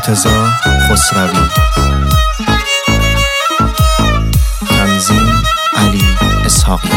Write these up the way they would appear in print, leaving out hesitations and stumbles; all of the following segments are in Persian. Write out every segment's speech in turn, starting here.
مرتضی خسروی، تنظیم علی اسحاقی.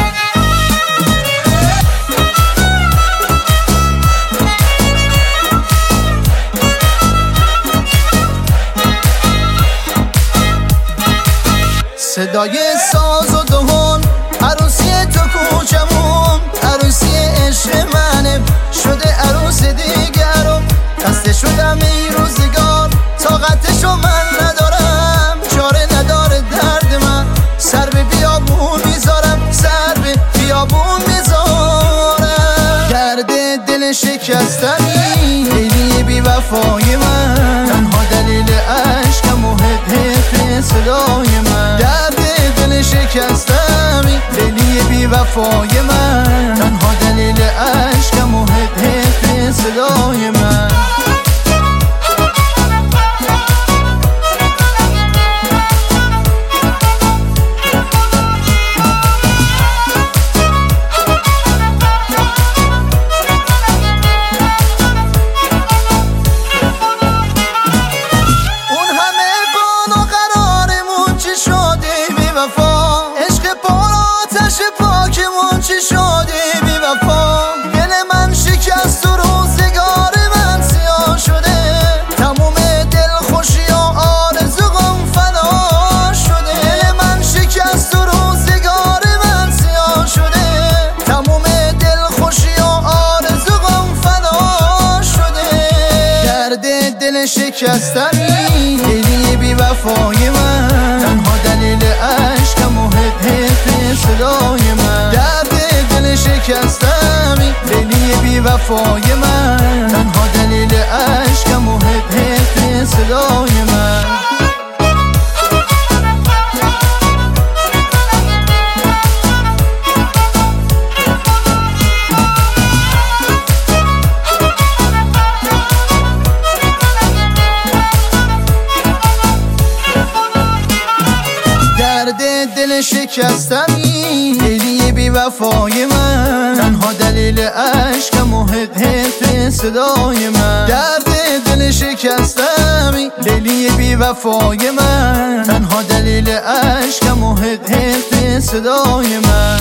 صدای ساز و دهان، عروسی تو کوچمون، عروسی عشق منه، شده عروس دیگرم. خسته شدم این روزگار، طاقتشو من ندارم، چاره نداره درد من. سر به بیابون میذارم، سر به بیابون میذارم. درد دل شکستنی، لیلی بی وفای من، تنها دلیل عشقم و هد صدای من. درد دل شکستمی، لیلی بی وفای من، تنها دلیل عشقم و هد صدای من. چی شدی بی وفا، دل من شکست و روزگار من سیاه شده، تموم دل خوشی و آرزوم فنا شده. دل من شکست و روزگار من سیاه شده، تموم دل خوشی و آرزوم فنا شده. درد دل شکستنی، لیلی بی وفای من، تنها دلیل عشقم و هد صدای من. شکستمی، لیلی بی وفای من، تنها دلیل عشقم و هد صدای من. درد دل شکستمی، لیلی بی وفای من، تنها دلیل عشقم و هد صدای من. درد دل شکستمی، لیلی بی وفای من، تنها دلیل عشقم و هد صدای من.